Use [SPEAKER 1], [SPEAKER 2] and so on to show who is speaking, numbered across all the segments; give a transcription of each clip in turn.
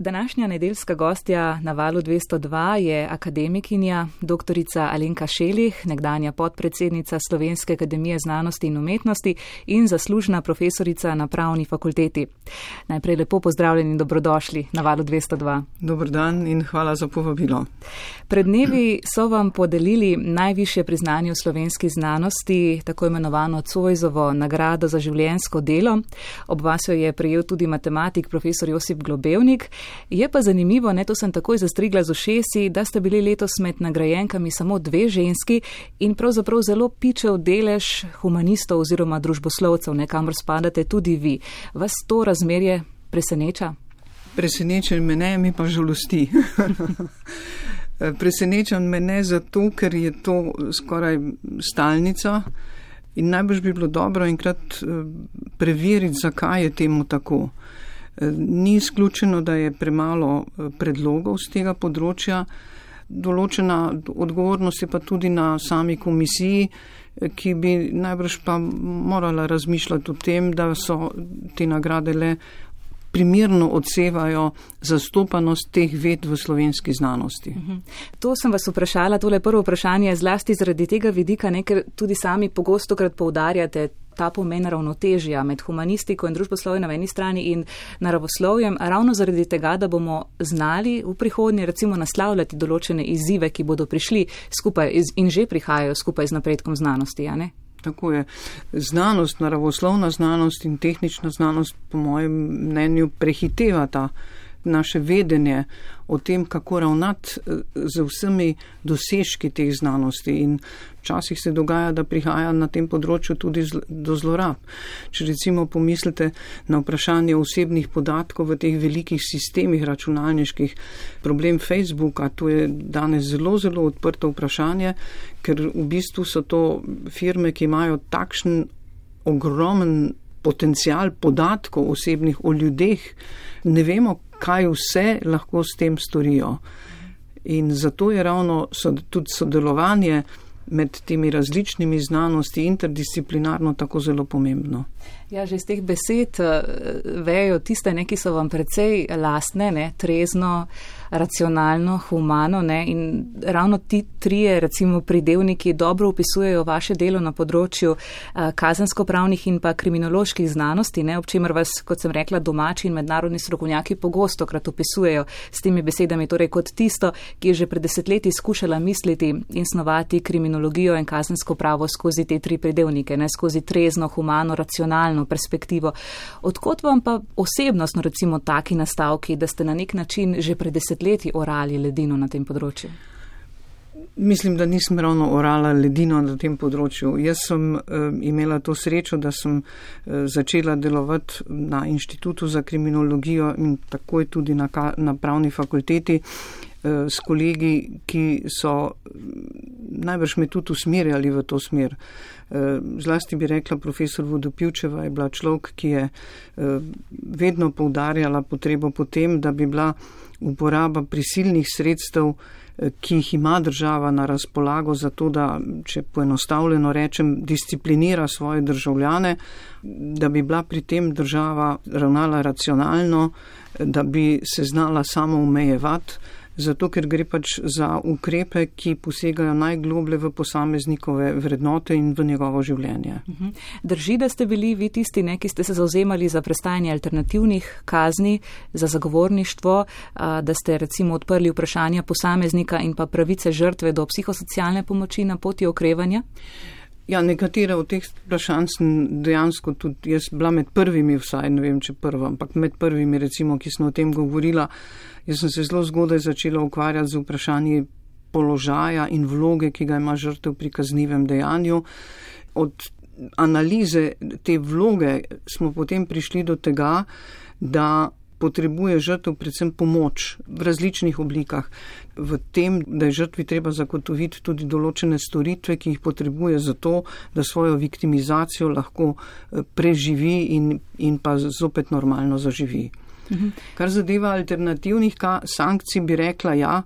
[SPEAKER 1] Današnja nedeljska gostja na Valu 202 je akademikinja doktorica Alenka Šelih, nekdanja podpredsednica Slovenske akademije znanosti in umetnosti in zaslužna profesorica na Pravni fakulteti. Najprej lepo pozdravljeni in dobrodošli na Valu 202.
[SPEAKER 2] Dober dan in hvala za povabilo.
[SPEAKER 1] Pred dnevi so vam podelili najvišje priznanje v slovenski znanosti, tako imenovano Zoisovo nagrado za življenjsko delo. Ob vas jo je prejel tudi matematik profesor Josip Globevnik. Je pa zanimivo, to sem takoj zastrigla z ušesi, da ste bili letos med nagrajenkami samo 2 ženski in pravzaprav zelo pičev delež humanistov oziroma družboslovcev, kamor spadate tudi vi. Vas to razmerje preseneča?
[SPEAKER 2] Preseneča me ne, mi pa žalosti. Preseneča me ne zato, ker je to skoraj stalnica in najbrž bi bilo dobro enkrat preveriti, zakaj je temu tako. Ni izključeno, da je premalo predlogov z tega področja. Določena odgovornost je pa tudi na sami komisiji, ki bi najbrž pa morala razmišljati o tem, da so te nagrade le primerno odsevajo zastopanost teh ved v slovenski znanosti.
[SPEAKER 1] To sem vas vprašala, tole prvo vprašanje, zlasti zaradi tega vidika, ker tudi sami pogostokrat poudarjate ta pomen ravnotežja med humanistiko in družboslovjem na eni strani in naravoslovjem, ravno zaradi tega, da bomo znali v prihodnje recimo naslavljati določene izzive, ki bodo prišli skupaj in že prihajajo skupaj z napredkom znanosti, a ne?
[SPEAKER 2] Tako je. Znanost, naravoslovna znanost in tehnična znanost, po mojem mnenju, prehitevata naše vedenje o tem, kako ravnati z vsemi dosežki teh znanosti. In včasih se dogaja, da prihaja na tem področju tudi do zlorab. Če recimo pomislite na vprašanje osebnih podatkov v teh velikih sistemih računalniških, problem Facebooka, to je danes zelo, zelo odprto vprašanje, ker v bistvu so to firme, ki imajo takšen ogromen potencial podatkov osebnih o ljudeh, ne vemo, kaj vse lahko s tem storijo. In zato je ravno tudi sodelovanje med temi različnimi znanosti interdisciplinarno tako zelo pomembno.
[SPEAKER 1] Ja, že iz teh besed vejo tiste, ki so vam precej lastne, trezno, racionalno, humano, in ravno ti trije, recimo pridevniki, dobro opisujejo vaše delo na področju kazenskopravnih in pa kriminoloških znanosti, ob čemer vas, kot sem rekla, domači in mednarodni strokovnjaki pogostokrat opisujejo s temi besedami, torej kot tisto, ki je že pred desetletji skušala misliti in snovati kriminologijo in kazensko pravo skozi te 3 pridevnike, skozi trezno, humano, racionalno perspektivo. Odkot vam pa osebnostno recimo taki nastavki, da ste na nek način že pred desetletji orali ledino na tem področju?
[SPEAKER 2] Mislim, da nisem ravno orala ledino na tem področju. Jaz sem imela to srečo, da sem začela delovati na Inštitutu za kriminologijo in takoj tudi na Pravni fakulteti s kolegi, ki so najbrž me tudi usmerjali v to smer. Zlasti bi rekla, profesor Vodopivčeva je bila človek, ki je vedno poudarjala potrebo po tem, da bi bila uporaba prisilnih sredstev, ki jih ima država na razpolago za to, da, če poenostavljeno rečem, disciplinira svoje državljane, da bi bila pri tem država ravnala racionalno, da bi se znala samo omejevati, zato ker gre pač za ukrepe, ki posegajo najgloblje v posameznikove vrednote in v njegovo življenje.
[SPEAKER 1] Drži, da ste bili vi tisti, ki ste se zavzemali za prestajanje alternativnih kazni, za zagovorništvo, da ste recimo odprli vprašanja posameznika in pa pravice žrtve do psihosocialne pomoči na poti okrevanja?
[SPEAKER 2] Ja, nekatera od teh vprašanj sem dejansko tudi jaz bila med prvimi, vsaj ne vem, če prva, ampak med prvimi recimo, ki sem o tem govorila. Jaz sem se zelo zgodaj začela ukvarjati z vprašanji položaja in vloge, ki ga ima žrtev pri kaznivem dejanju. Od analize te vloge smo potem prišli do tega, da potrebuje žrtev predvsem pomoč v različnih oblikah. V tem, da je žrtvi treba zagotoviti tudi določene storitve, ki jih potrebuje za to, da svojo viktimizacijo lahko preživi in pa zopet normalno zaživi. Kar zadeva alternativnih sankcij, bi rekla ja,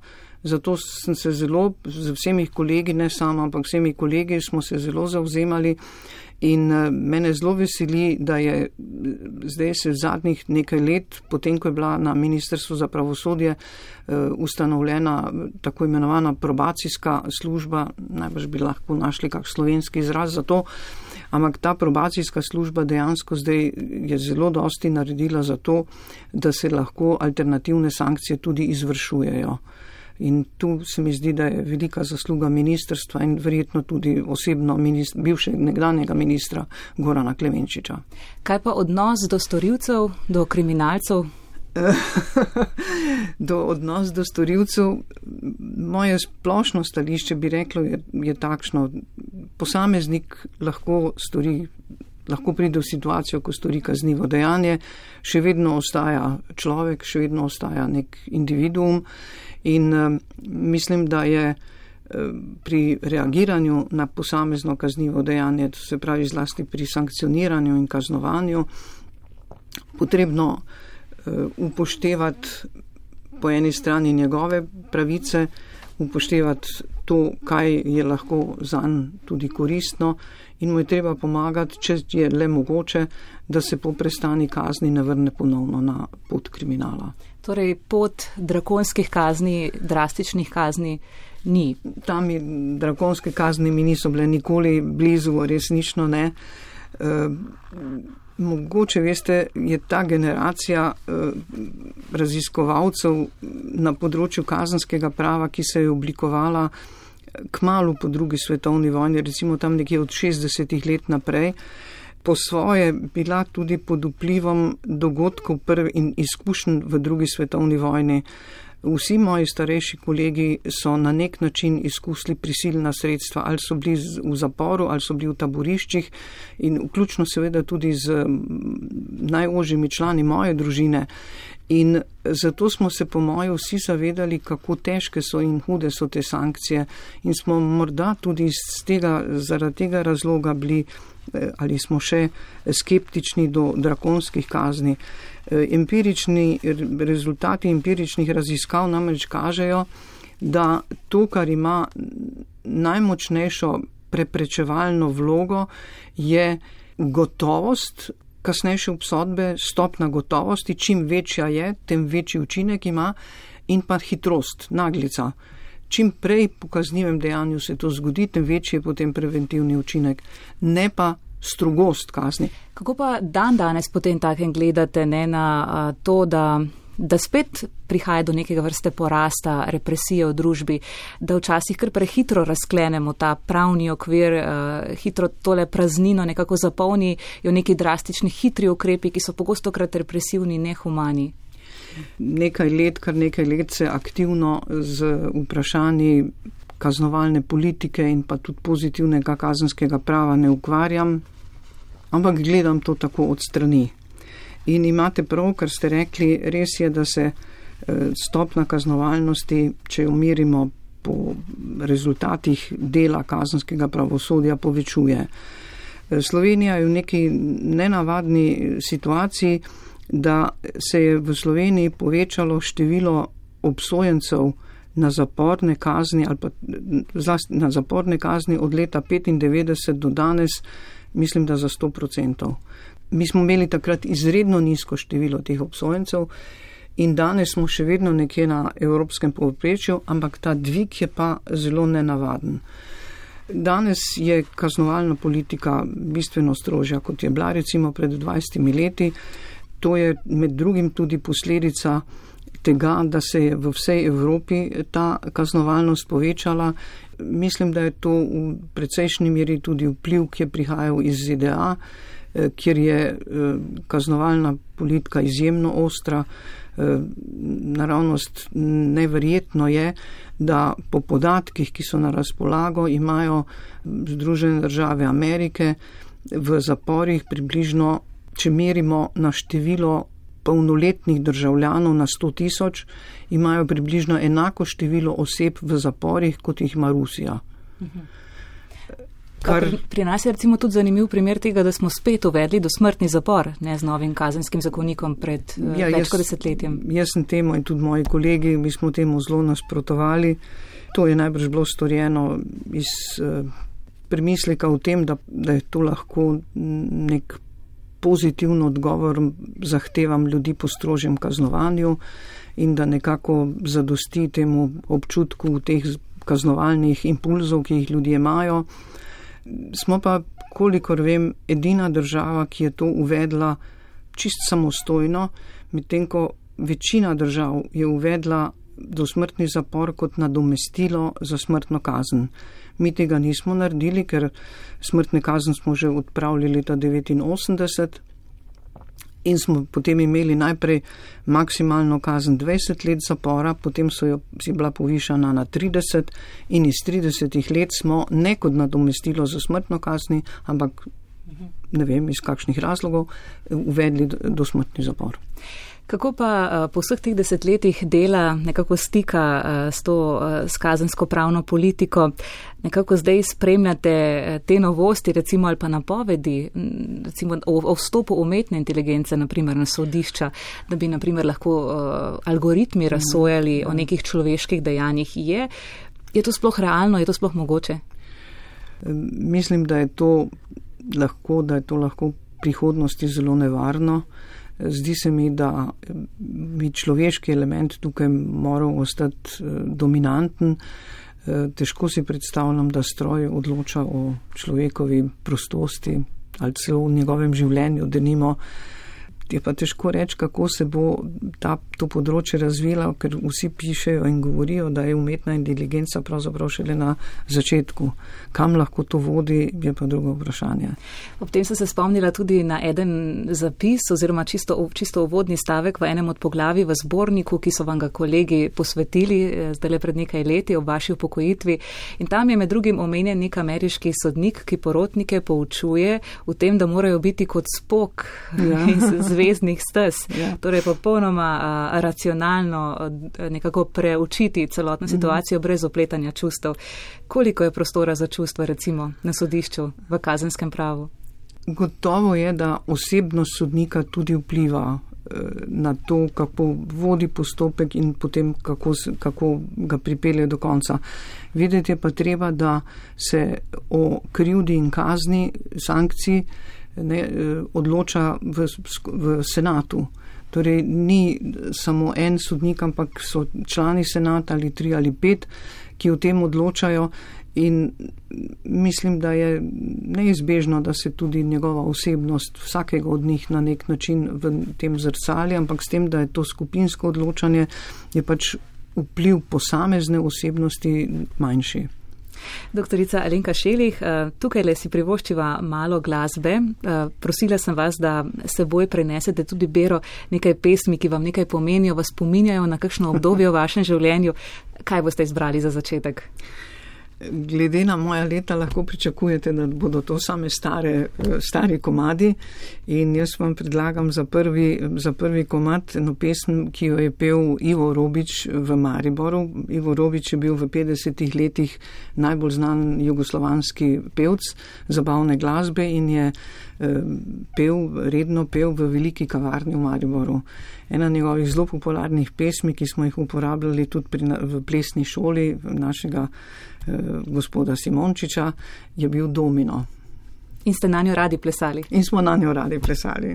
[SPEAKER 2] Zato sem se z vsemi kolegi, ne samo, ampak vsemi kolegi smo se zelo zavzemali in mene zelo veseli, da je zdaj se zadnjih nekaj let, potem ko je bila na Ministrstvu za pravosodje ustanovljena tako imenovana probacijska služba, najbrž bi lahko našli kak slovenski izraz za to, ampak ta probacijska služba dejansko zdaj je zelo dosti naredila za to, da se lahko alternativne sankcije tudi izvršujejo. In tu se mi zdi, da je velika zasluga ministrstva in verjetno tudi osebno bivšega nekdanjega ministra Gorana Klemenčiča.
[SPEAKER 1] Kaj pa odnos do storilcev, do kriminalcev?
[SPEAKER 2] Odnos do storilcev, moje splošno stališče bi reklo je takšno. Posameznik lahko pride v situacijo, ko stori kaznivo dejanje, še vedno ostaja človek, še vedno ostaja nek individuum in mislim, da je pri reagiranju na posamezno kaznivo dejanje, to se pravi zlasti pri sankcioniranju in kaznovanju, potrebno upoštevati po eni strani njegove pravice, upoštevati to, kaj je lahko zanj tudi koristno in mu je treba pomagati, če je le mogoče, da se po prestani kazni ne vrne ponovno na pot kriminala.
[SPEAKER 1] Torej pot drakonskih kazni, drastičnih kazni ni.
[SPEAKER 2] Tam drakonske kazni mi niso bile nikoli blizu, resnično ne. Mogoče, veste, je ta generacija raziskovalcev na področju kazenskega prava, ki se je oblikovala kmalu po drugi svetovni vojni, recimo tam nekje od 60 let naprej, po svoje bila tudi pod vplivom dogodkov in izkušenj v drugi svetovni vojni. Vsi moji starejši kolegi so na nek način izkusili prisilna sredstva, ali so bili v zaporu, ali so bili v taboriščih in vključno seveda tudi z najožjimi člani moje družine. In zato smo se po moje vsi zavedali, kako težke so in hude so te sankcije in smo morda tudi zaradi tega razloga bili ali smo še skeptični do drakonskih kazni. Rezultati empiričnih raziskav namreč kažejo, da to, kar ima najmočnejšo preprečevalno vlogo, je gotovost kasnejše obsodbe, stopna gotovosti, čim večja je, tem večji učinek ima in pa hitrost, naglica. Čim prej po kaznivem dejanju se to zgodi, tem večji je potem preventivni učinek, ne pa strogost kazni.
[SPEAKER 1] Kako pa danes potem takem gledate na to, da spet prihaja do nekega vrste porasta represije v družbi, da včasih kar prehitro razklenemo ta pravni okvir, hitro tole praznino nekako zapolnijo neki drastični hitri ukrepi, ki so pogostokrat represivni, nehumani?
[SPEAKER 2] Kar nekaj let se aktivno z vprašanji kaznovalne politike in pa tudi pozitivnega kazenskega prava ne ukvarjam, ampak gledam to tako od strani. In imate prav, kar ste rekli, res je, da se stopna kaznovalnosti, če jo merimo po rezultatih dela kazenskega pravosodja, povečuje. Slovenija je v neki nenavadni situaciji, da se je v Sloveniji povečalo število obsojencev na zaporne kazni ali pa na zaporne kazni od leta 1995 do danes, mislim, da za 100%. Mi smo imeli takrat izredno nizko število teh obsojencev in danes smo še vedno nekje na evropskem povprečju, ampak ta dvig je pa zelo nenavaden. Danes je kaznovalna politika bistveno strožja, kot je bila recimo pred 20 leti. To je med drugim tudi posledica tega, da se je v vsej Evropi ta kaznovalnost povečala. Mislim, da je to v precejšnji meri tudi vpliv, ki je prihajal iz ZDA, kjer je kaznovalna politika izjemno ostra. Naravnost neverjetno je, da po podatkih, ki so na razpolago, imajo Združene države Amerike v zaporih približno, če merimo na število polnoletnih državljanov na 100.000, imajo približno enako število oseb v zaporih, kot jih ima Rusija.
[SPEAKER 1] Pri nas je recimo tudi zanimiv primer tega, da smo spet uvedli dosmrtni zapor, ne, z novim kazenskim zakonikom pred več kot desetletjem.
[SPEAKER 2] Jaz sem temu in tudi moji kolegi, mi smo temu zelo nasprotovali. To je najbrž bilo storjeno iz premisleka o tem, da je to lahko nek pozitiven odgovor zahtevam ljudi po strožjem kaznovanju in da nekako zadosti temu občutku teh kaznovalnih impulzov, ki jih ljudje imajo. Smo pa, kolikor vem, edina država, ki je to uvedla čist samostojno, medtem ko večina držav je uvedla dosmrtni zapor kot nadomestilo za smrtno kazen. Mi tega nismo naredili, ker smrtne kazen smo že odpravili leta 1989 in smo potem imeli najprej maksimalno kazen 20 let zapora, potem je bila povišana na 30 in iz 30 let smo ne kot nadomestilo za smrtno kazni, ampak ne vem iz kakšnih razlogov, uvedli dosmrtni zapor.
[SPEAKER 1] Kako pa po vseh teh desetletjih dela nekako stika s kazensko pravno politiko, nekako zdaj spremljate te novosti, recimo ali pa napovedi, recimo o vstopu umetne inteligence, naprimer na sodišča, da bi naprimer lahko algoritmi razsojali o nekih človeških dejanjih. Je to sploh realno, je to sploh mogoče?
[SPEAKER 2] Mislim, da je to lahko v prihodnosti zelo nevarno. Zdi se mi, da bi človeški element tukaj moral ostati dominanten. Težko si predstavljam, da stroj odloča o človekovi prostosti ali celo v njegovem življenju, denimo. Je pa težko reči, kako se bo to področje razvilo, ker vsi pišejo in govorijo, da je umetna inteligenca pravzaprav šele na začetku. Kam lahko to vodi, je pa drugo vprašanje.
[SPEAKER 1] Ob tem sem se spomnila tudi na eden zapis oziroma čisto uvodni stavek v enem od poglavij v zborniku, ki so vam ga kolegi posvetili zdaj pred nekaj leti ob vaši upokojitvi. In tam je med drugim omenjen nek ameriški sodnik, ki porotnike poučuje v tem, da morajo biti kot Spock iz zvezdnih stez. Torej popolnoma racionalno nekako preučiti celotno situacijo brez opletanja čustev. Koliko je prostora za čustva recimo na sodišču v kazenskem pravu?
[SPEAKER 2] Gotovo je, da osebnost sodnika tudi vpliva na to, kako vodi postopek in potem kako ga pripelje do konca. Vedeti je pa treba, da se o krivdi in kazni, sankciji odloča v senatu. Torej ni samo en sodnik, ampak so člani senata ali 3 ali 5, ki o tem odločajo in mislim, da je neizbežno, da se tudi njegova osebnost vsakega od njih na nek način v tem zrcali, ampak s tem, da je to skupinsko odločanje, je pač vpliv posamezne osebnosti manjši.
[SPEAKER 1] Doktorica Alenka Šelih, tukaj le si privoščiva malo glasbe. Prosila sem vas, da seboj prenesete tudi bero nekaj pesmi, ki vam nekaj pomenijo, vas spominjajo na kakšno obdobje v vašem življenju. Kaj boste izbrali za začetek?
[SPEAKER 2] Glede na moja leta lahko pričakujete, da bodo to same stari komadi in jaz vam predlagam za prvi komad eno pesem, ki jo je pel Ivo Robič v Mariboru. Ivo Robič je bil v 50 letih najbolj znan jugoslovanski pevc zabavne glasbe in je redno pel v veliki kavarni v Mariboru. Ena njegovih zelo popularnih pesmi, ki smo jih uporabljali tudi v plesni šoli našega gospoda Simončiča, je bil Domino.
[SPEAKER 1] In ste na njo radi plesali?
[SPEAKER 2] In smo na njo radi plesali.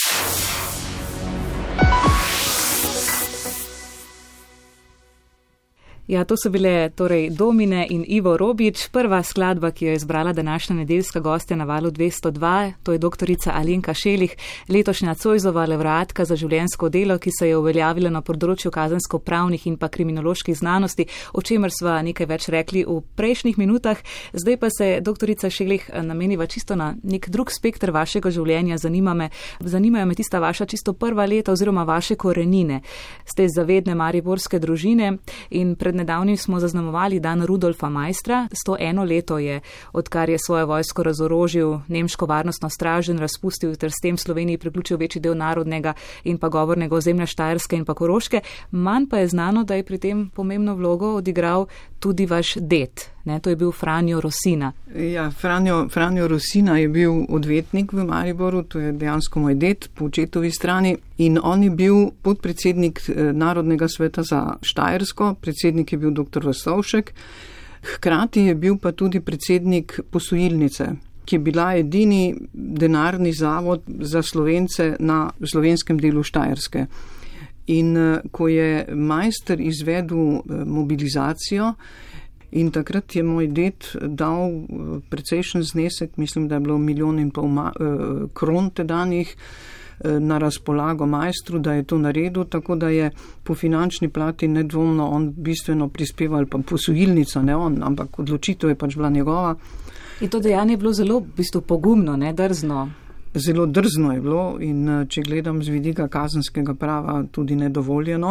[SPEAKER 1] Ja, to so bile torej Domine in Ivo Robič. Prva skladba, ki jo je izbrala današnja nedeljska gostja na Valu 202, to je doktorica Alenka Šelih, letošnja Zoisova lavreatka za življenjsko delo, ki se je uveljavila na področju kazensko-pravnih in pa kriminoloških znanosti, o čemer sva nekaj več rekli v prejšnjih minutah. Zdaj pa se doktorica Šelih nameniva čisto na nek drug spektr vašega življenja. Zanimajo me tista vaša čisto prva leta oziroma vaše korenine. Ste iz zavedne mariborske družine in pred nedavnim smo zaznamovali dan Rudolfa Maistra. 101 leto je, odkar je svojo vojsko razorožil, nemško varnostno stražo in razpustil ter s tem Sloveniji priključil večji del narodnega in pa govornega ozemlja Štajerske in pa Koroške. Manj pa je znano, da je pri tem pomembno vlogo odigral tudi vaš ded, ne? To je bil Franjo Rosina.
[SPEAKER 2] Ja, Franjo Rosina je bil odvetnik v Mariboru, to je dejansko moj ded po očetovi strani in on je bil podpredsednik Narodnega sveta za Štajersko, predsednik je bil dr. Vasovšek, hkrati je bil pa tudi predsednik posojilnice, ki je bila edini denarni zavod za Slovence na slovenskem delu Štajerske. In ko je majster izvedel mobilizacijo in takrat je moj ded dal precejšen znesek, mislim, da je bilo 1,5 milijona kron tedanjih na razpolago majstru, da je to naredil, tako da je po finančni plati nedvomno on bistveno prispeval, pa posojilnica, ne on, ampak odločitev je pač bila njegova.
[SPEAKER 1] In to dejanje je bilo zelo v bistvu pogumno, ne drzno.
[SPEAKER 2] Zelo drzno je bilo in če gledam z vidika kazenskega prava, tudi nedovoljeno.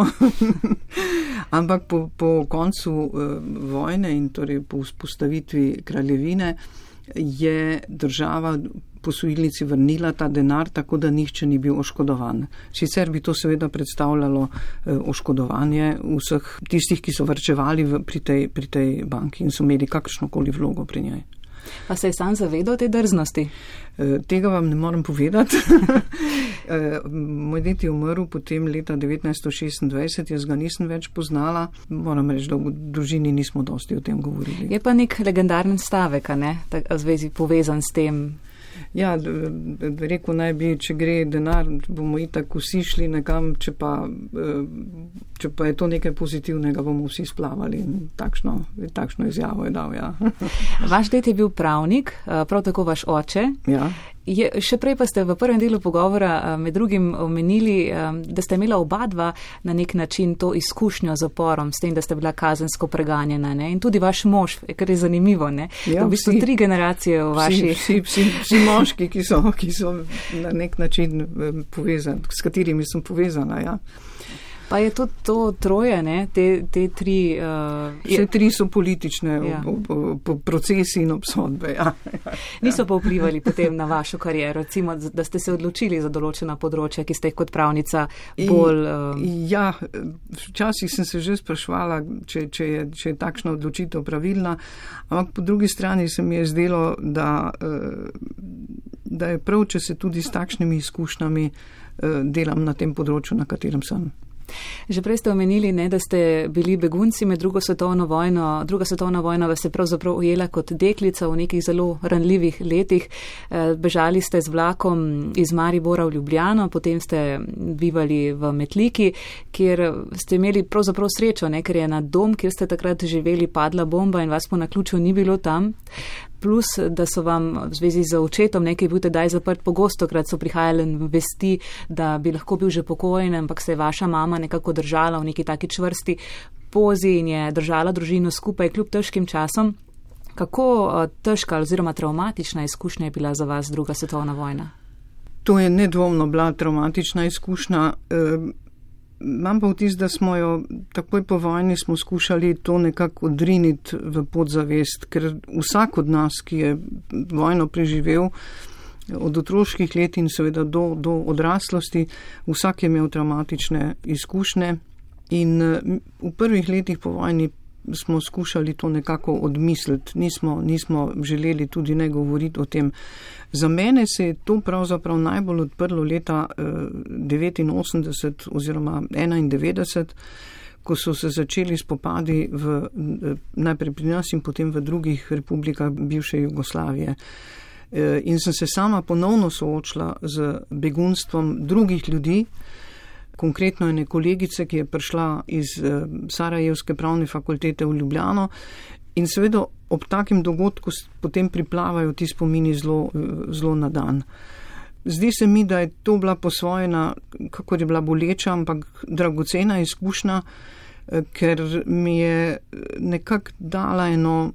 [SPEAKER 2] Ampak po koncu vojne in torej po vzpostavitvi kraljevine je država posojilnici vrnila ta denar, tako da nihče ni bil oškodovan. Sicer bi to seveda predstavljalo oškodovanje vseh tistih, ki so varčevali pri tej banki in so imeli kakršnokoli vlogo pri njej.
[SPEAKER 1] Pa se je sam zavedal te drznosti?
[SPEAKER 2] Tega vam ne morem povedati. Moj ded je umrl potem leta 1926, jaz ga nisem več poznala. Moram reči, da v družini nismo dosti o tem govorili.
[SPEAKER 1] Je pa nek legendarni stavek, ne? V zvezi povezan s tem.
[SPEAKER 2] Ja, rekel naj bi, če gre denar, bomo itak vsi šli nekam, če pa je to nekaj pozitivnega, bomo vsi splavali. Takšno izjavo je dal, ja.
[SPEAKER 1] Vaš ded je bil pravnik, prav tako vaš oče.
[SPEAKER 2] Ja.
[SPEAKER 1] Še prej pa ste v prvem delu pogovora med drugim omenili, da ste imela obadva na nek način to izkušnjo z zaporom, s tem, da ste bila kazensko preganjena, ne? In tudi vaš mož, kar je zanimivo, ne?
[SPEAKER 2] Ja,
[SPEAKER 1] v bistvu 3 generacije v vaši...
[SPEAKER 2] Vsi moški, ki so na nek način povezani, s katerimi sem povezana, ja.
[SPEAKER 1] Pa je to troje, ne? Te 3...
[SPEAKER 2] Vse 3 so politične procesi in obsodbe, ja.
[SPEAKER 1] Niso pa vplivali potem na vašo kariero, recimo, da ste se odločili za določena področja, ki ste jih kot pravnica bolj...
[SPEAKER 2] Ja, včasih sem se že sprašvala, če je takšna odločitev pravilna, ampak po drugi strani se mi je zdelo, da je prav, če se tudi s takšnimi izkušnjami delam na tem področju, na katerem sem.
[SPEAKER 1] Že prej ste omenili, ne, da ste bili begunci med drugo svetovno vojno. Druga svetovna vojna vas je pravzaprav ujela kot deklica v nekih zelo ranljivih letih. Bežali ste z vlakom iz Maribora v Ljubljano, potem ste bivali v Metliki, kjer ste imeli pravzaprav srečo, ne, ker je na dom, kjer ste takrat živeli, padla bomba in vas po naključju ni bilo tam. Plus, da so vam v zvezi z očetom nekaj bil tedaj zaprt, pogostokrat so prihajale vesti, da bi lahko bil že pokojen, ampak se je vaša mama nekako držala v neki taki čvrsti pozi in je držala družino skupaj kljub težkim časom. Kako težka oziroma travmatična izkušnja je bila za vas druga svetovna vojna?
[SPEAKER 2] To je nedvomno bila travmatična izkušnja. Imam pa vtis, da smo jo takoj po vojni smo skušali to nekako odriniti v podzavest, ker vsak od nas, ki je vojno preživel od otroških let in seveda do odraslosti, vsak je imel traumatične izkušnje in v prvih letih po vojni smo skušali to nekako odmisliti, nismo želeli tudi ne govoriti o tem. Za mene se je to pravzaprav najbolj odprlo leta 89 oziroma 91, ko so se začeli spopadi najprej pri nas in potem v drugih republikah bivše Jugoslavije. In sem se sama ponovno soočila z begunstvom drugih ljudi, konkretno ene kolegice, ki je prišla iz Sarajevske pravne fakultete v Ljubljano in seveda ob takem dogodku potem priplavajo ti spomini zelo na dan. Zdi se mi, da je to bila posvojena, kakor je bila boleča, ampak dragocena izkušnja, ker mi je nekako dala eno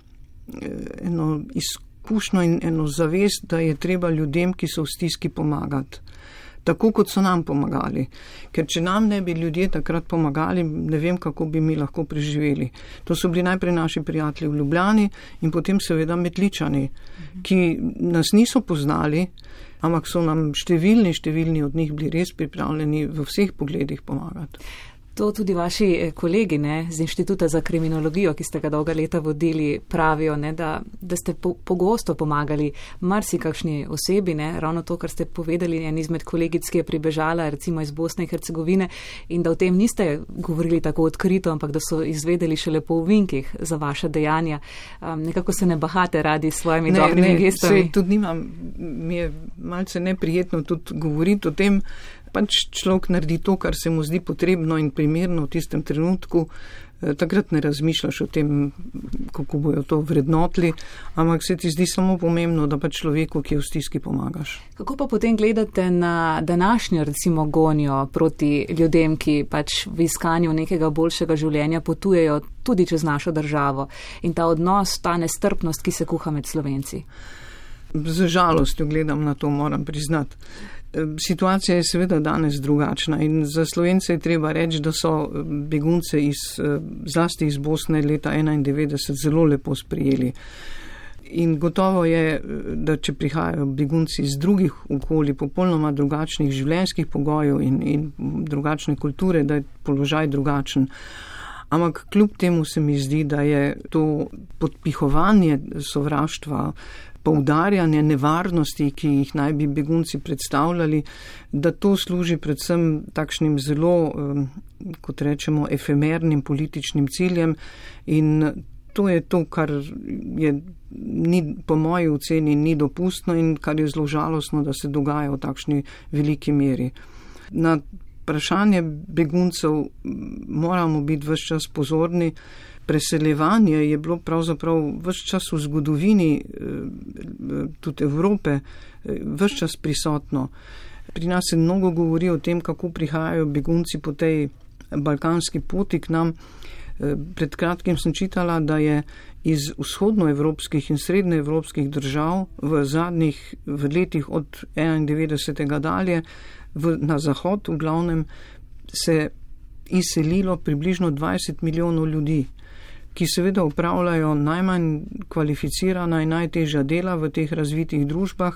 [SPEAKER 2] izkušnjo in eno zavest, da je treba ljudem, ki so v stiski, pomagati. Tako kot so nam pomagali. Ker če nam ne bi ljudje takrat pomagali, ne vem, kako bi mi lahko preživeli. To so bili najprej naši prijatelji v Ljubljani in potem seveda Metličani, ki nas niso poznali, ampak so nam številni od njih bili res pripravljeni v vseh pogledih pomagati.
[SPEAKER 1] To tudi vaši kolegi z Inštituta za kriminologijo, ki ste ga dolga leta vodili, pravijo, da ste pogosto pomagali marsikakšni osebi, ravno to, kar ste povedali, en izmed kolegic, ki je pribežala recimo iz Bosne in Hercegovine in da o tem niste govorili tako odkrito, ampak da so izvedeli šele po uvinkih za vaše dejanja. Nekako se ne bahate radi s svojimi dobrimi gestami.
[SPEAKER 2] Tudi nimam, mi je malce neprijetno tudi govoriti o tem. Pač človek naredi to, kar se mu zdi potrebno in primerno v tistem trenutku. Takrat ne razmišljaš o tem, kako bojo to vrednotili, ampak se ti zdi samo pomembno, da pa človeku, ki je v stiski, pomagaš.
[SPEAKER 1] Kako pa potem gledate na današnjo recimo gonjo proti ljudem, ki pač v iskanju nekega boljšega življenja potujejo tudi čez našo državo in ta odnos, ta nestrpnost, ki se kuha med Slovenci?
[SPEAKER 2] Z žalostjo gledam na to, moram priznati. Situacija je seveda danes drugačna in za Slovence je treba reči, da so begunce zlasti iz Bosne leta 1991 zelo lepo sprijeli. In gotovo je, da če prihajajo begunci iz drugih okolij, popolnoma drugačnih življenjskih pogojev in drugačne kulture, da je položaj drugačen. Ampak kljub temu se mi zdi, da je to podpihovanje sovraštva, poudarjanje nevarnosti, ki jih naj bi begunci predstavljali, da to služi predvsem takšnim zelo, kot rečemo, efemernim političnim ciljem in to je to, kar po moji oceni ni dopustno in kar je zelo žalostno, da se dogaja v takšni veliki meri. Na vprašanje beguncev moramo biti ves čas pozorni. Preseljevanje je bilo pravzaprav ves čas v zgodovini tudi Evrope ves čas prisotno. Pri nas se mnogo govori o tem, kako prihajajo begunci po tej balkanski poti k nam. Pred kratkim sem čitala, da je iz vzhodnoevropskih in srednjeevropskih držav v letih od 91. dalje na zahod v glavnem se izselilo približno 20 milijonov ljudi, ki seveda upravljajo najmanj kvalificirana in najtežja dela v teh razvitih družbah,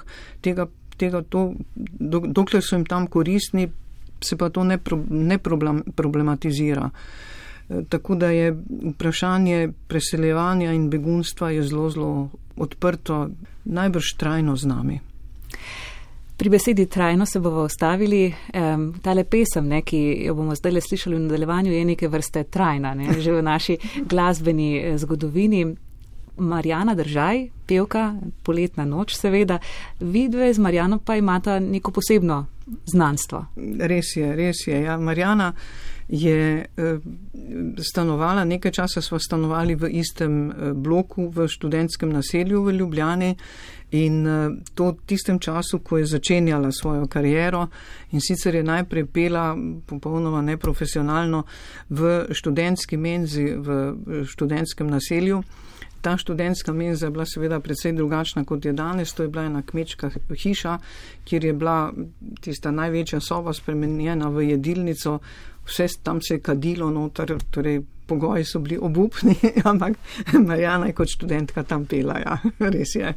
[SPEAKER 2] dokler so jim tam koristni, se pa to ne problematizira. Tako da je vprašanje preseljevanja in begunstva je zelo odprto, najbrž trajno z nami.
[SPEAKER 1] Pri besedi trajno se bomo ustavili. Tale pesem, ki jo bomo zdaj slišali v nadaljevanju, je neke vrste trajna, že v naši glasbeni zgodovini. Marjana Držaj, pevka, Poletna noč seveda. Vi dve z Marjano pa imata neko posebno znanstvo.
[SPEAKER 2] Res je. Ja, Marjana je stanovala, nekaj časa sva stanovali v istem bloku v študentskem naselju v Ljubljani in to v tistem času, ko je začenjala svojo kariero in sicer je najprej pela popolnoma neprofesionalno v študentski menzi v študentskem naselju. Ta študentska menza je bila seveda precej drugačna, kot je danes. To je bila ena kmečka hiša, kjer je bila tista največja soba spremenjena v jedilnico. Vse tam se je kadilo noter, torej pogoji so bili obupni, ampak Marjana je kot študentka tam pela, ja, res je.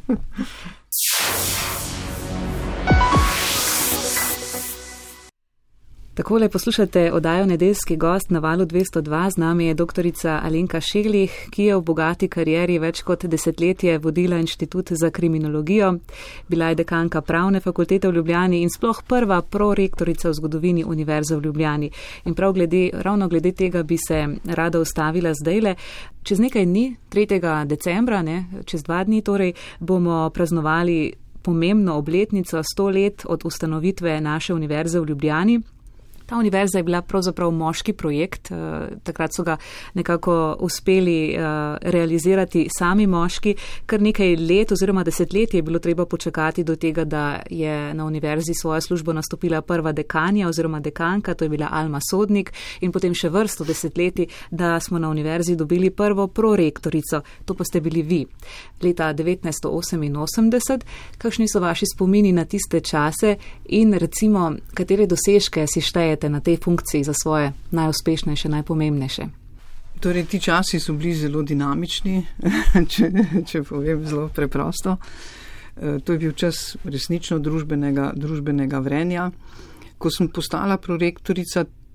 [SPEAKER 1] Takole poslušate oddajo Nedeljski gost na Valu 202. Z nami je doktorica Alenka Šeglih, ki je v bogati karieri več kot desetletje vodila Inštitut za kriminologijo. Bila je dekanka Pravne fakultete v Ljubljani in sploh prva prorektorica v zgodovini Univerze v Ljubljani. In ravno glede tega bi se rada ustavila zdajle. Čez nekaj dni, 3. decembra, čez 2 dni torej, bomo praznovali pomembno obletnico 100 let od ustanovitve naše Univerze v Ljubljani. Ta univerza je bila pravzaprav moški projekt, takrat so ga nekako uspeli realizirati sami moški. Kar nekaj let oziroma desetletij je bilo treba počakati do tega, da je na univerzi svojo službo nastopila prva dekanja oziroma dekanka, to je bila Alma Sodnik, in potem še vrsto desetletij, da smo na univerzi dobili prvo prorektorico, to pa ste bili vi. Leta 1988, kakšni so vaši spomini na tiste čase in recimo, katere dosežke si štejete na tej funkciji za svoje najuspešnejše, najpomembnejše?
[SPEAKER 2] Torej, ti časi so bili zelo dinamični, če povem zelo preprosto. To je bil čas resnično družbenega vrenja. Ko sem postala prorektorica,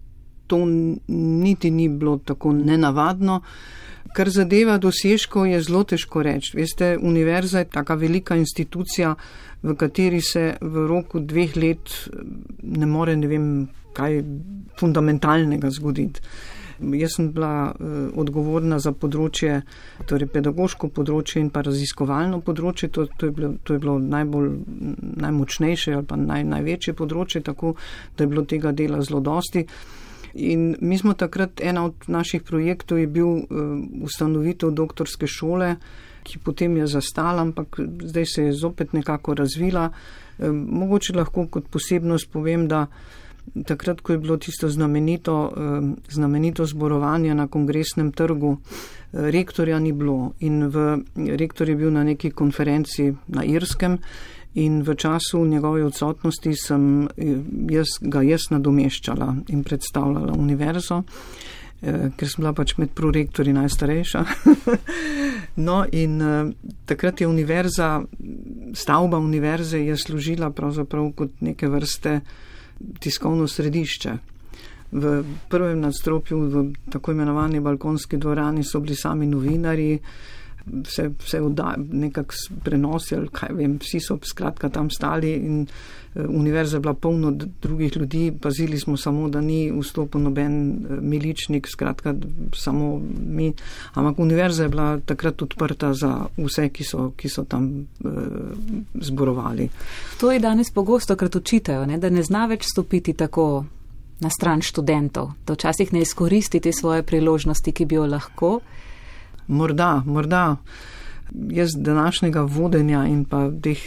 [SPEAKER 2] to niti ni bilo tako nenavadno. Kar zadeva dosežkov, je zelo težko reči. Veste, univerza je taka velika institucija, v kateri se v roku 2 let ne more, ne vem, kaj fundamentalnega zgoditi. Jaz sem bila odgovorna za področje, torej pedagoško področje in pa raziskovalno področje, to je bilo najmočnejše ali pa največje področje, tako da je bilo tega dela zelo dosti. In mi smo takrat, ena od naših projektov je bil ustanovitev doktorske šole, ki potem je zastala, ampak zdaj se je zopet nekako razvila. Mogoče lahko kot posebnost povem, da takrat, ko je bilo tisto znamenito zborovanje na Kongresnem trgu, rektorja ni bilo in rektor je bil na neki konferenci na Irskem in v času njegove odsotnosti sem ga nadomeščala in predstavljala univerzo, ker sem bila pač med prorektorji najstarejša. No in takrat je stavba univerze je služila pravzaprav kot neke vrste tiskovno središče. V prvem nadstropju, v tako imenovani balkonski dvorani so bili sami novinarji, vse nekak prenosi, ali kaj vem, vsi so skratka tam stali in univerza je bila polno drugih ljudi, pazili smo samo, da ni vstopil noben miličnik, skratka samo mi, ampak univerza je bila takrat odprta za vse, ki so tam zborovali.
[SPEAKER 1] To je danes pogosto krat učitajo, da ne zna več stopiti tako na stran študentov, da včasih ne izkoristi te svoje priložnosti, ki bi jo lahko. Morda. Jaz današnjega vodenja in pa teh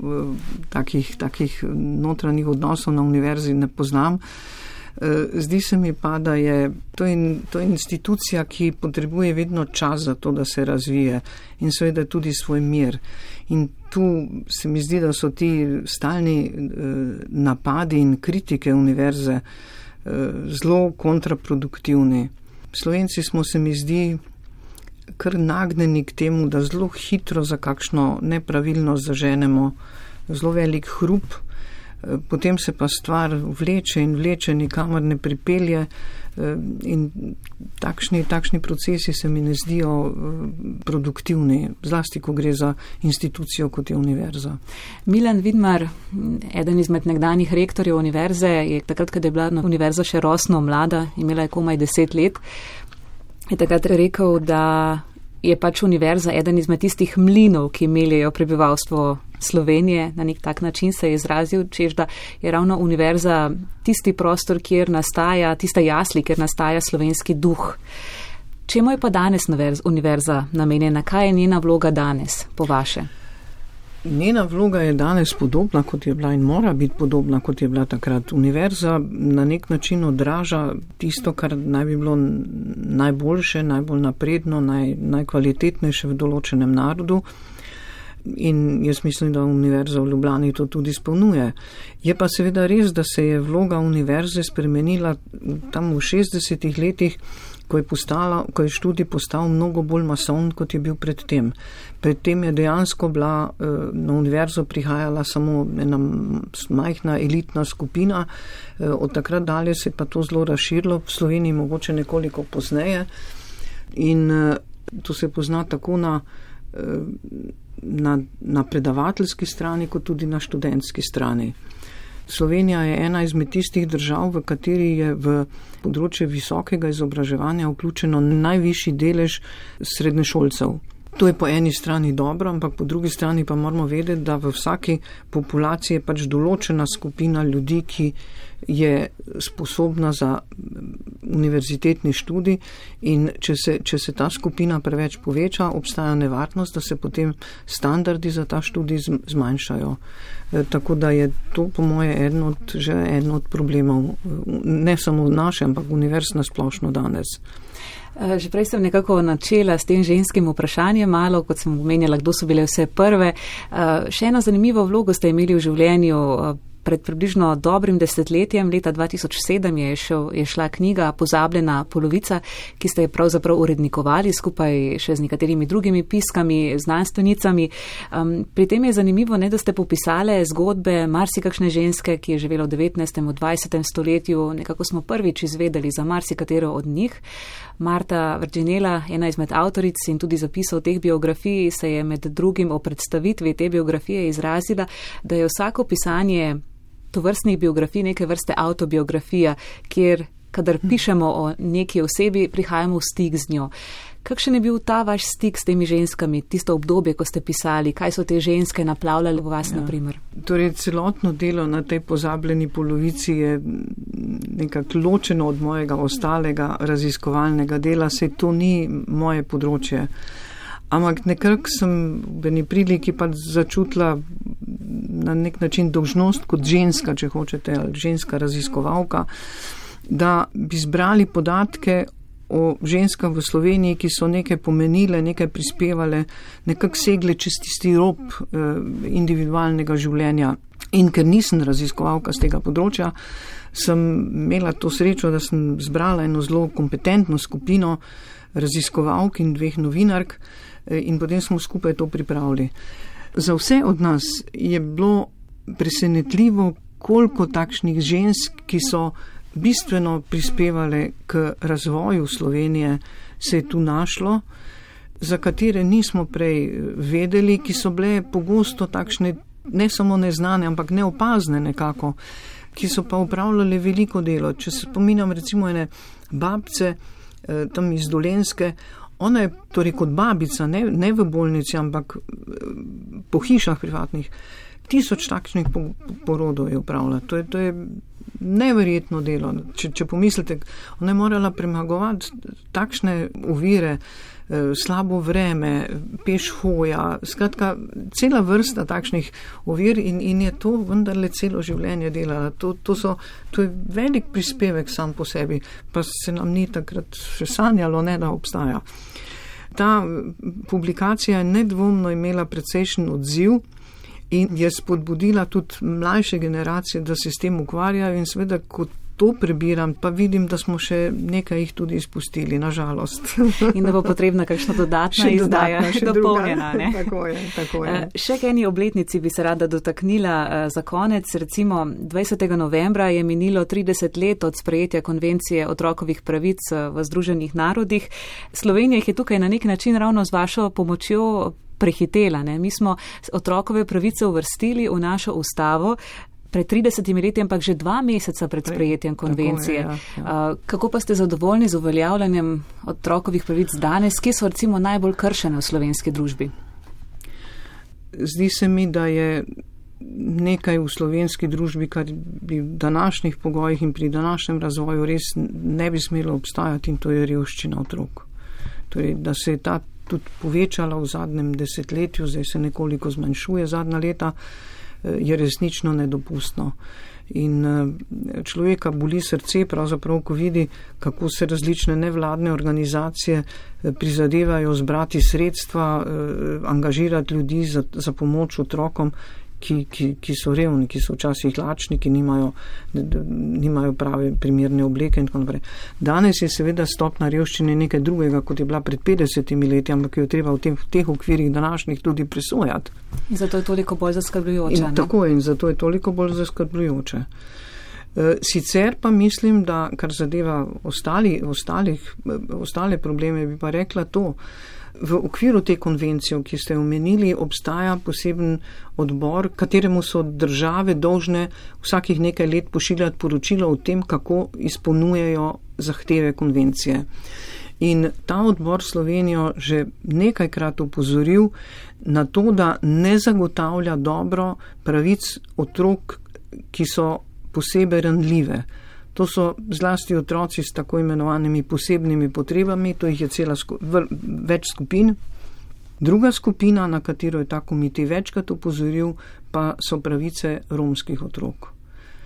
[SPEAKER 1] takih notranjih odnosov na univerzi ne poznam. Zdi se mi pa, da je to institucija, ki potrebuje vedno čas za to, da se razvije in seveda tudi svoj mir. In tu se mi zdi, da so ti stalni napadi in kritike univerze zelo kontraproduktivni. Slovenci smo, se mi zdi, kar nagnjeni k temu, da zelo hitro za kakšno nepravilnost zaženemo zelo velik hrup, potem se pa stvar vleče, nikamor ne pripelje in takšni procesi se mi ne zdijo produktivni, zlasti, ko gre za institucijo, kot je univerza. Milan Vidmar, eden izmed nekdanjih rektorjev univerze, je takrat, kad je bila univerza še rosno mlada, imela je komaj 10 let, je takrat rekel, da je pač univerza eden izmed tistih mlinov, ki meljejo prebivalstvo Slovenije. Na nek tak način se je izrazil, češ da je ravno univerza tisti prostor, kjer nastaja, tista jasli, kjer nastaja slovenski duh. Čemu je pa danes univerza namenjena? Kaj je njena vloga danes, po vaše?
[SPEAKER 2] Njena vloga je danes podobna, kot je bila in mora biti podobna, kot je bila takrat. Univerza na nek način odraža tisto, kar naj bi bilo najboljše, najbolj napredno, najkvalitetnejše v določenem narodu. In jaz mislim, da univerza v Ljubljani to tudi izpolnjuje. Je pa seveda res, da se je vloga univerze spremenila tam v 60-ih letih, ko je študij postal mnogo bolj masoven, kot je bil predtem. Predtem je dejansko bila na univerzo prihajala samo ena majhna elitna skupina, od takrat dalje se je pa to zelo razširilo, v Sloveniji mogoče nekoliko pozneje in to se pozna tako na predavateljski strani, kot tudi na študentski strani. Slovenija je ena izmed tistih držav, v kateri je v področje visokega izobraževanja vključeno najvišji delež srednješolcev. To je po eni strani dobro, ampak po drugi strani pa moramo vedeti, da v vsaki populaciji je pač določena skupina ljudi, ki je sposobna za univerzitetni študij in če se ta skupina preveč poveča, obstaja nevarnost, da se potem standardi za ta študij zmanjšajo. Tako da je to po moje eden od problemov, ne samo naše, ampak univerz na splošno danes.
[SPEAKER 1] Že prej sem nekako načela s tem ženskim vprašanjem malo, kot sem omenjala, kdo so bile vse prve. Še eno zanimivo vlogo ste imeli v življenju Pred približno dobrim desetletjem, leta 2007, je šla knjiga Pozabljena polovica, ki ste jo pravzaprav urednikovali skupaj še z nekaterimi drugimi piskami, znanstvenicami. Pri tem je zanimivo, da ste popisali zgodbe marsikakšne ženske, ki je živela v 19. v 20. stoletju. Nekako smo prvič izvedeli za marsikatero od njih. Marta Vrčinela, ena izmed avtoric in tudi zapisov teh biografij, se je med drugim o predstavitvi te biografije izrazila, da je vsako pisanje tovrstnih biografij neke vrste autobiografija, kjer, kadar pišemo o neki osebi, prihajamo v stik z njo. Kakšen je bil ta vaš stik s temi ženskami, tisto obdobje, ko ste pisali, kaj so te ženske naplavljali v vas, naprimer?
[SPEAKER 2] Torej, celotno delo na tej pozabljeni polovici je nekako ločeno od mojega ostalega raziskovalnega dela, saj to ni moje področje. Ampak nekako sem v eni priliki pa začutila na nek način dolžnost kot ženska, če hočete, ali ženska raziskovalka, da bi zbrali podatke o ženskah v Sloveniji, ki so nekaj pomenile, nekaj prispevale, nekako segle čez tisti rob individualnega življenja. In ker nisem raziskovalka z tega področja, sem imela to srečo, da sem zbrala eno zelo kompetentno skupino raziskovalk in 2 novinark in potem smo skupaj to pripravili. Za vse od nas je bilo presenetljivo, koliko takšnih žensk, ki so bistveno prispevale k razvoju Slovenije, se je tu našlo, za katere nismo prej vedeli, ki so bile pogosto takšne, ne samo neznane, ampak neopazne nekako, ki so pa upravljale veliko delo. Če se spominjam recimo ene babce tam iz Dolenjske, ona je torej kot babica, ne v bolnici, ampak po hišah privatnih, 1000 takšnih porodov je upravljala. To je neverjetno delo. Če pomislite, ona je morala premagovati takšne ovire, slabo vreme, peš hoja, skratka, cela vrsta takšnih ovir in je to vendarle celo življenje delala. To je velik prispevek sam po sebi, pa se nam ni takrat še sanjalo, ne da obstaja. Ta publikacija je nedvomno imela precejšen odziv in je spodbudila tudi mlajše generacije, da se s tem ukvarjajo in seveda, ko to prebiram, pa vidim, da smo še nekaj jih tudi izpustili, nažalost.
[SPEAKER 1] In da bo potrebna kakšna dodatna izdaja, še dopolnjena.
[SPEAKER 2] Tako je.
[SPEAKER 1] Še k eni obletnici bi se rada dotaknila za konec. Recimo 20. novembra je minilo 30 let od sprejetja konvencije otrokovih pravic v Združenih narodih. Slovenija jih je tukaj na nek način ravno z vašo pomočjo prehitela. Mi smo otrokove pravice uvrstili v našo ustavo pred 30 leti, ampak že 2 meseca pred sprejetjem konvencije. Kako pa ste zadovoljni z uveljavljanjem otrokovih pravic danes? Kje so recimo najbolj kršene v slovenski družbi?
[SPEAKER 2] Zdi se mi, da je nekaj v slovenski družbi, kar bi v današnjih pogojih in pri današnjem razvoju res ne bi smelo obstajati, in to je revščina otrok. Torej, da se je ta tudi povečala v zadnjem desetletju, zdaj se nekoliko zmanjšuje zadnja leta, je resnično nedopustno. In človeka boli srce, pravzaprav, ko vidi, kako se različne nevladne organizacije prizadevajo zbrati sredstva, angažirati ljudi za pomoč otrokom, ki so revni, ki so včasih lačni, ki nimajo prave primerne obleke in tako naprej. Danes je seveda stopna revščine nekaj drugega, kot je bila pred 50 leti, ampak jo treba v teh okvirih današnjih tudi presojati.
[SPEAKER 1] In zato je toliko bolj zaskrbljujoče.
[SPEAKER 2] Tako je, in zato je toliko bolj zaskrbljujoče. Sicer pa mislim, da kar zadeva ostale probleme, bi pa rekla to. V okviru te konvencije, ki ste omenili, obstaja poseben odbor, kateremu so države dolžne vsakih nekaj let pošiljati poročilo o tem, kako izpolnjujejo zahteve konvencije. In ta odbor Slovenijo že nekajkrat opozoril na to, da ne zagotavlja dobro pravic otrok, ki so posebej ranljive. To so zlasti otroci s tako imenovanimi posebnimi potrebami, to jih je več skupin. Druga skupina, na katero je ta komitej večkrat opozoril, pa so pravice romskih otrok.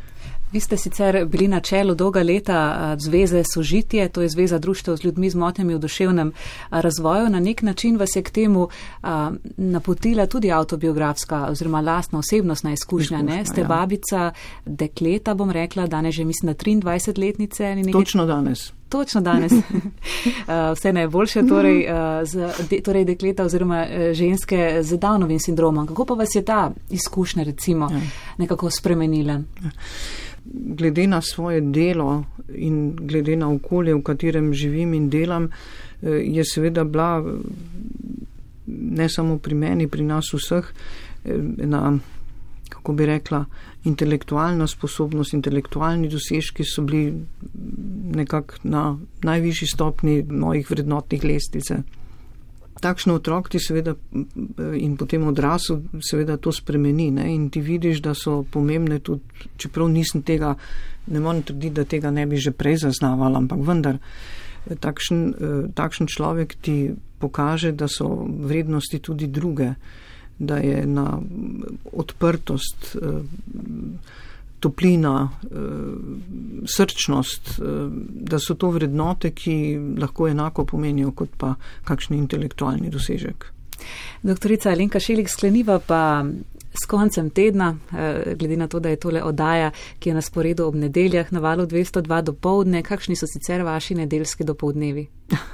[SPEAKER 1] Vi ste sicer bili na čelu dolga leta Zveze Sožitje, to je Zveza društev z ljudmi z motnjami v duševnem razvoju. Na nek način vas je k temu napotila tudi avtobiografska oziroma lastna osebnostna izkušnja. Ne? Ste babica dekleta, bom rekla, danes že mislim na 23-letnice.
[SPEAKER 2] Točno danes.
[SPEAKER 1] Točno danes. Vse najboljše, torej dekleta oziroma ženske z Downovim sindromom. Kako pa vas je ta izkušnja recimo nekako spremenila?
[SPEAKER 2] Glede na svoje delo in glede na okolje, v katerem živim in delam, je seveda bila ne samo pri meni, pri nas vseh, ena, kako bi rekla, intelektualna sposobnost, intelektualni dosežki so bili nekako na najvišji stopni mojih vrednotnih lestvice. Takšen otrok ti seveda in potem odrasel seveda to spremeni, ne? In ti vidiš, da so pomembne tudi, čeprav nisem tega, ne morem trditi, da tega ne bi že prej zaznavala, ampak vendar takšen človek ti pokaže, da so vrednosti tudi druge, da je na odprtost, toplina, srčnost, da so to vrednote, ki lahko enako pomenijo kot pa kakšni intelektualni dosežek.
[SPEAKER 1] Doktorica Alenka Šelik, skleniva pa s koncem tedna, glede na to, da je tole oddaja, ki je na sporedu ob nedeljah na Valu 202 dopoldne. Kakšni so sicer vaši nedeljski dopoldnevi?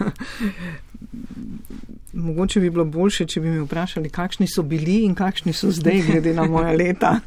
[SPEAKER 2] Mogoče bi bilo boljše, če bi me vprašali, kakšni so bili in kakšni so zdaj, glede na moja leta.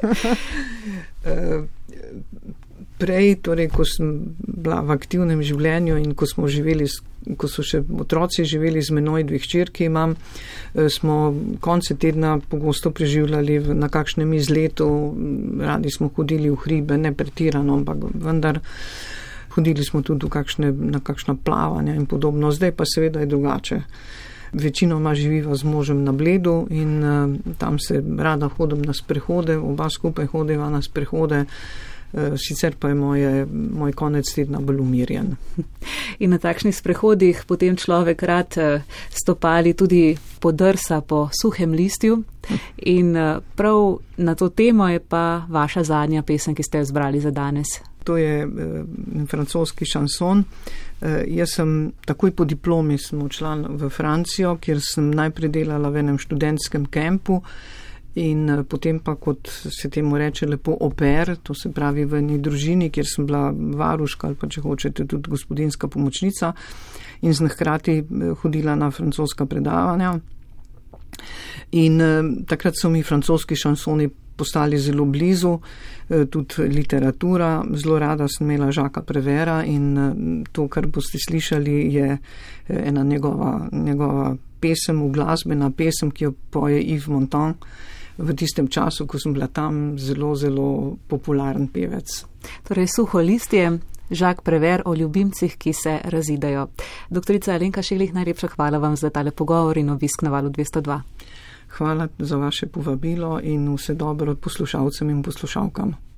[SPEAKER 2] Prej, torej, ko sem bila v aktivnem življenju in ko so še otroci živeli z menoj, 2 hčerki imam, smo konce tedna pogosto preživljali na kakšnem izletu, radi smo hodili v hribe, ne pretirano, ampak vendar hodili smo tudi na kakšna plavanja in podobno. Zdaj pa seveda je drugače. Večinoma živiva z možem na Bledu in tam se rada hodim na sprehode, oba skupaj hodiva na sprehode, sicer pa je moj konec tedna bolj umirjen.
[SPEAKER 1] In na takšnih sprehodih potem človek rad stopali tudi podrsa po suhem listju in prav na to temo je pa vaša zadnja pesem, ki ste jo zbrali za danes.
[SPEAKER 2] To je francoski šanson. Jaz sem takoj po diplomi sem odšla v Francijo, kjer sem najprej delala v enem študentskem kempu in potem pa, kot se temu reče lepo, au pair, to se pravi v eni družini, kjer sem bila varuška ali pa, če hočete, tudi gospodinjska pomočnica in sem hkrati hodila na francoska predavanja. In takrat so mi francoski šansoni postali zelo blizu, tudi literatura, zelo rada sem imela Jacquesa Prévert in to, kar boste slišali, je ena njegova pesem, uglasbena pesem, ki jo poje Yves Montand, v tistem času, ko sem bila tam, zelo, zelo popularen pevec.
[SPEAKER 1] Torej, suho listje, Jacques Prévert o ljubimcih, ki se razidejo. Doktorica Alenka Šelik, najlepša hvala vam za tale pogovor in obisk na Valu 202.
[SPEAKER 2] Hvala za vaše povabilo in vse dobro poslušalcem in poslušalkam.